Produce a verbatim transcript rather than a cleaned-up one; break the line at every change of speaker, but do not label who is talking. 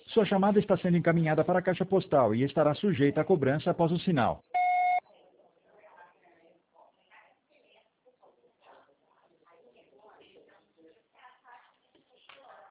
Sua chamada está sendo encaminhada para a caixa postal e estará sujeita a cobrança após o sinal.